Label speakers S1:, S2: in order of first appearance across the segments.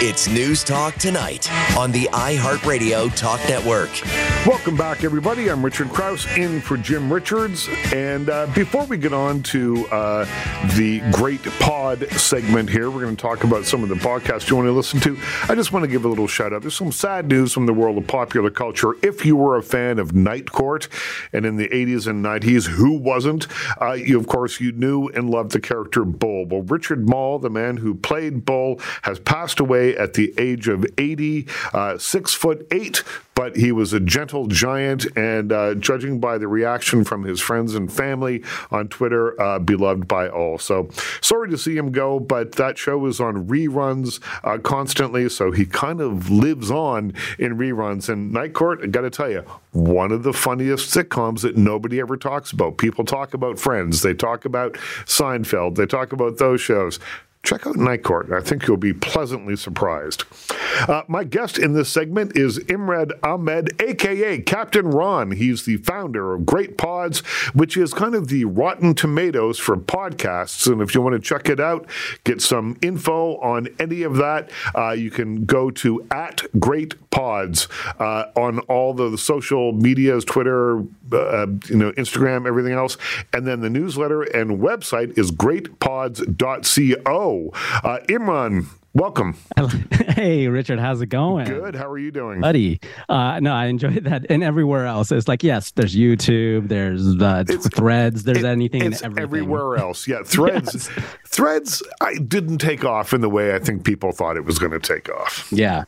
S1: It's News Talk Tonight on the iHeartRadio Talk Network.
S2: Welcome back, everybody. I'm Richard Krause in for Jim Richards. And before we get on to the Great Pod segment here, we're going to talk about some of the podcasts you want to listen to. I just want to give a little shout out. There's some sad news from the world of popular culture. If you were a fan of Night Court, and in the 80s and 90s, who wasn't? Of course, you knew and loved the character Bull. Well, Richard Mall, the man who played Bull, has passed away at the age of 80, 6'8", but he was a gentle giant, and judging by the reaction from his friends and family on Twitter, beloved by all. So sorry to see him go, but that show is on reruns constantly, so he kind of lives on in reruns. And Night Court, I got to tell you, one of the funniest sitcoms that nobody ever talks about. People talk about Friends, they talk about Seinfeld, they talk about those shows. Check out Night Court. I think you'll be pleasantly surprised. My guest in this segment is Imran Ahmed, a.k.a. Captain Ron. He's the founder of Great Pods, which is kind of the Rotten Tomatoes for podcasts. And if you want to check it out, get some info on any of that, you can go to @GreatPods on all the social medias, Twitter, Instagram, everything else. And then the newsletter and website is greatpods.co. Imran, welcome.
S3: Hey, Richard, how's it going?
S2: Good. How are you doing?
S3: Buddy. No, I enjoyed that. And everywhere else, it's like, yes, there's YouTube, there's Threads, there's anything and everything.
S2: Everywhere else. Yeah, Threads. Yes. Threads didn't take off in the way I think people thought it was going to take off.
S3: Yeah.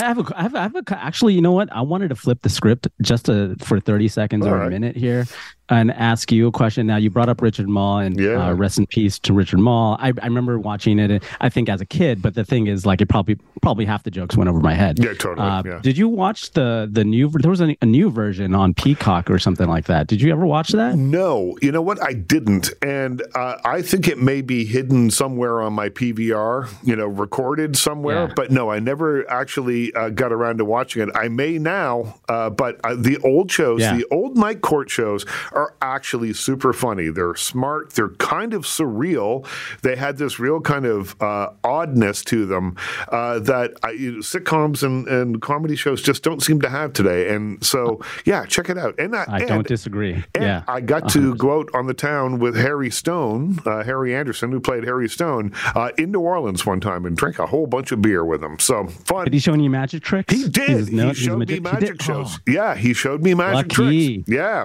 S3: Actually, you know what? I wanted to flip the script just for 30 seconds or a minute here and ask you a question. Now, you brought up Richard Mall, and rest in peace to Richard Mall. I remember watching it, I think, as a kid, but the thing is, like, it probably half the jokes went over my head.
S2: Yeah, totally.
S3: Did you watch the new, there was a new version on Peacock or something like that. Did you ever watch that?
S2: No. You know what? I didn't. And I think it may be hidden somewhere on my PVR, recorded somewhere. Yeah. But no, I never actually got around to watching it. I may now, but the old shows, the old Night Court shows are actually super funny. They're smart. They're kind of surreal. They had this real kind of oddness to them that sitcoms and comedy shows just don't seem to have today. And so, check it out. And
S3: I don't disagree.
S2: And I got to go out on the town with Harry Stone, Harry Anderson, who played Harry Stone, in New Orleans one time and drank a whole bunch of beer with him. So fun.
S3: Did he show you magic tricks?
S2: He did. He showed me magic shows. Yeah, he showed me magic tricks. Yeah.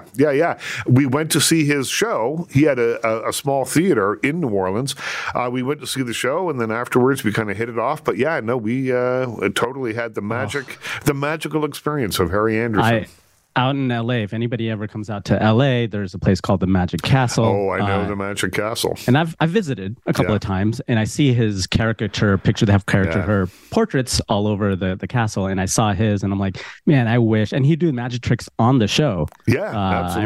S2: We went to see his show. He had a small theater in New Orleans. We went to see the show, and then afterwards we kind of hit it off. But we totally had the magical experience of Harry Anderson.
S3: Out in LA, if anybody ever comes out to LA, there's a place called the Magic Castle.
S2: Oh, I know the Magic Castle.
S3: And I've visited a couple of times, and I see his caricature picture. They have her portraits all over the castle, and I saw his, and I'm like, man, I wish. And he'd do magic tricks on the show.
S2: Yeah, absolutely.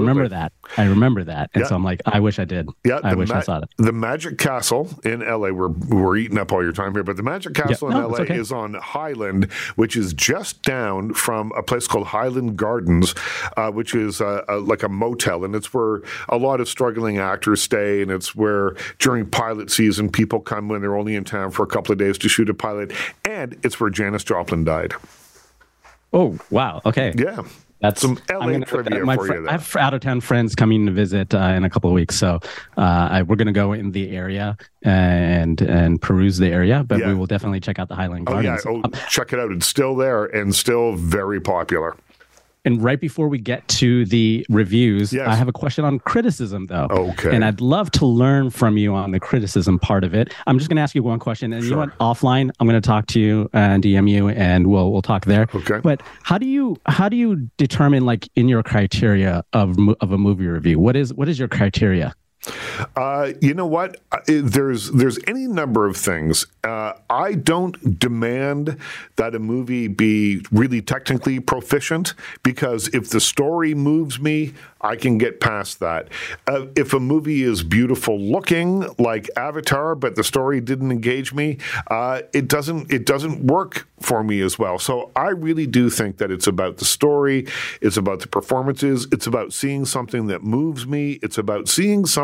S3: I remember that. And so I'm like, I wish I did.
S2: Yeah,
S3: I wish I saw it.
S2: The Magic Castle in LA, we're eating up all your time here, but the Magic Castle in LA is on Highland, which is just down from a place called Highland Gardens, which is like a motel, and it's where a lot of struggling actors stay, and it's where during pilot season people come when they're only in town for a couple of days to shoot a pilot, and it's where Janis Joplin died.
S3: Oh, wow. Okay.
S2: Yeah.
S3: That's
S2: some LA trivia for you there.
S3: I have out-of-town friends coming to visit in a couple of weeks, so we're going to go in the area and peruse the area, but we will definitely check out the Highland Gardens.
S2: Check it out. It's still there and still very popular.
S3: And right before we get to the reviews, I have a question on criticism, though.
S2: Okay.
S3: And I'd love to learn from you on the criticism part of it. I'm just going to ask you one question, and you know what? Offline, I'm going to talk to you and DM you, and we'll talk there.
S2: Okay.
S3: But how do you determine, like, in your criteria of a movie review? What is your criteria?
S2: You know what? There's any number of things. I don't demand that a movie be really technically proficient, because if the story moves me, I can get past that. If a movie is beautiful looking, like Avatar, but the story didn't engage me, it doesn't work for me as well. So I really do think that it's about the story, it's about the performances, it's about seeing something that moves me, it's about seeing something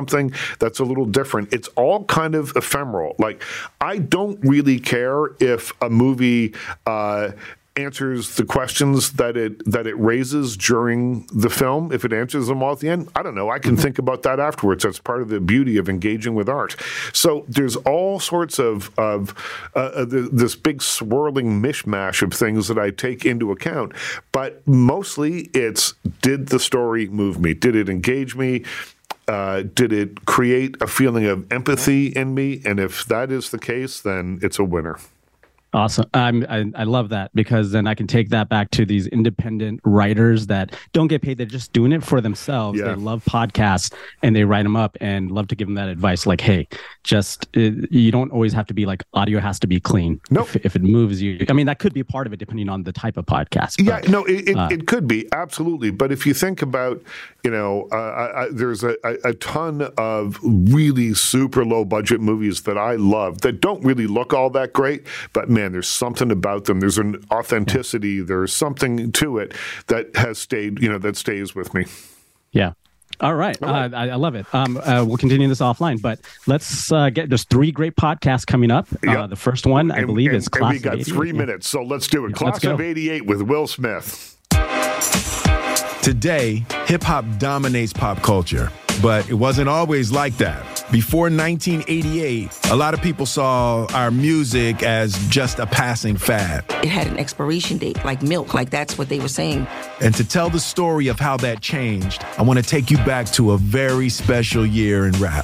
S2: something that's a little different. It's all kind of ephemeral. Like, I don't really care if a movie answers the questions that it raises during the film. If it answers them all at the end, I don't know. I can think about that afterwards. That's part of the beauty of engaging with art. So there's all sorts of this big swirling mishmash of things that I take into account. But mostly it's, did the story move me? Did it engage me? Did it create a feeling of empathy in me? And if that is the case, then it's a winner.
S3: Awesome. I love that, because then I can take that back to these independent writers that don't get paid. They're just doing it for themselves. Yeah. They love podcasts and they write them up, and love to give them that advice. Like, hey, you don't always have to be like, audio has to be clean.
S2: Nope.
S3: If it moves you. I mean, that could be part of it depending on the type of podcast.
S2: But, yeah, no, it could be. Absolutely. But if you think about, there's a ton of really super low budget movies that I love that don't really look all that great, but man, there's something about them. There's an authenticity. Yeah. There's something to it that has stayed, that stays with me.
S3: Yeah. All right. I love it. We'll continue this offline, but let's there's 3 great podcasts coming up. Yep. The first one, I believe, is Class of 88.
S2: We got 3 minutes, so let's do it. Class of 88 with Will Smith.
S4: Today, hip-hop dominates pop culture, but it wasn't always like that. Before 1988, a lot of people saw our music as just a passing fad.
S5: It had an expiration date, like milk, like that's what they were saying.
S4: And to tell the story of how that changed, I want to take you back to a very special year in rap.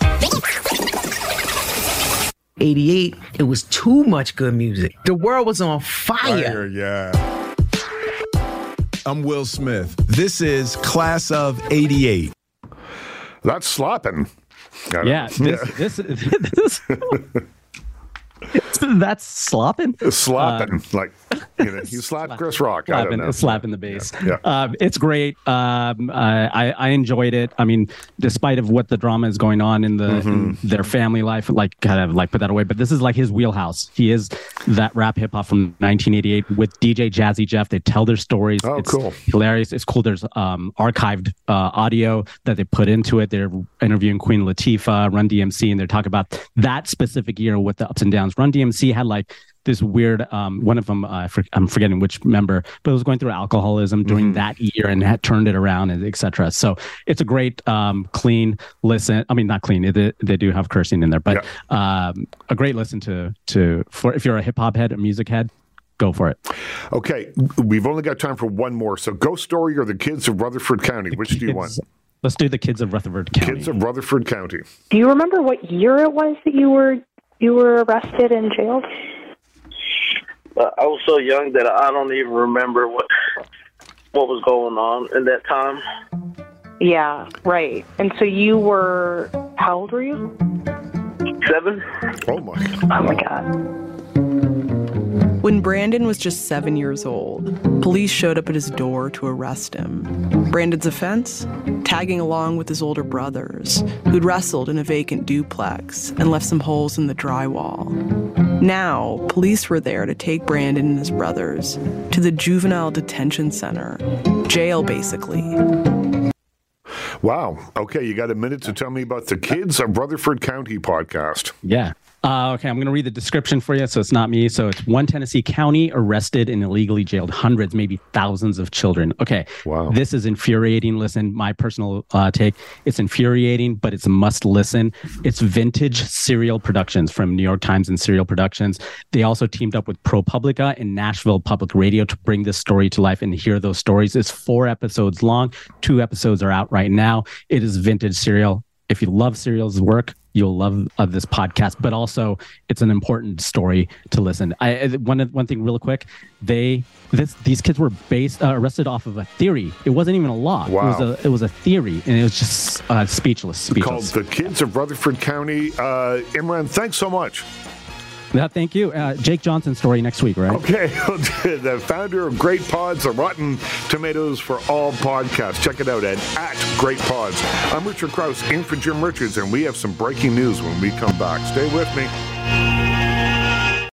S5: 88, it was too much good music. The world was on fire.
S4: Yeah. I'm Will Smith. This is Class of 88.
S2: That's slapping.
S3: Yeah, this that's slopping.
S2: Slopping, he slapped Chris Rock. I don't know.
S3: Slapping the bass. Yeah. It's great. I enjoyed it. I mean, despite of what the drama is going on in in their family life, kind of put that away. But this is like his wheelhouse. He is that rap hip hop from 1988 with DJ Jazzy Jeff. They tell their stories.
S2: Oh,
S3: it's
S2: cool.
S3: Hilarious. It's cool. There's archived audio that they put into it. They're interviewing Queen Latifah, Run DMC, and they're talking about that specific year with the ups and downs. Run DMC had this weird, one of them, I'm forgetting which member, but it was going through alcoholism during that year and had turned it around, and et cetera. So it's a great, clean listen. I mean, not clean. They do have cursing in there, but a great listen for if you're a hip hop head, a music head. Go for it.
S2: Okay, we've only got time for one more. So Ghost Story or The Kids of Rutherford County? Which do you want?
S3: Let's do The Kids of Rutherford County.
S2: Kids of Rutherford County.
S6: Do you remember what year it was that you were arrested and jailed?
S7: I was so young that I don't even remember what was going on in that time.
S6: Yeah, right. And so you were, how old were you?
S7: 7.
S2: Oh my
S6: God.
S8: When Brandon was just 7 years old, police showed up at his door to arrest him. Brandon's offense? Tagging along with his older brothers, who'd wrestled in a vacant duplex and left some holes in the drywall. Now, police were there to take Brandon and his brothers to the juvenile detention center. Jail, basically.
S2: Wow. Okay, you got a minute to tell me about the Kids of Rutherford County podcast.
S3: Yeah. Okay, I'm going to read the description for you, so it's not me. So it's one Tennessee county arrested and illegally jailed hundreds, maybe thousands of children. Okay,
S2: wow.
S3: This is infuriating. Listen, my personal take, it's infuriating, but it's a must listen. It's vintage Serial Productions from New York Times and Serial Productions. They also teamed up with ProPublica and Nashville Public Radio to bring this story to life and hear those stories. It's 4 episodes long. 2 episodes are out right now. It is vintage Serial. If you love Serial's work, you'll love this podcast, but also it's an important story to listen. One thing real quick, these kids were arrested off of a theory. It wasn't even a law.
S2: Wow.
S3: It was a theory, and it was just speechless.
S2: Called The Kids of Rutherford County. Imran, thanks so much.
S3: Yeah, thank you. Jake Johnson story next week, right?
S2: Okay. The founder of Great Pods, the Rotten Tomatoes for All podcast. Check it out at Great Pods. I'm Richard Krause, in for Jim Richards, and we have some breaking news when we come back. Stay with me.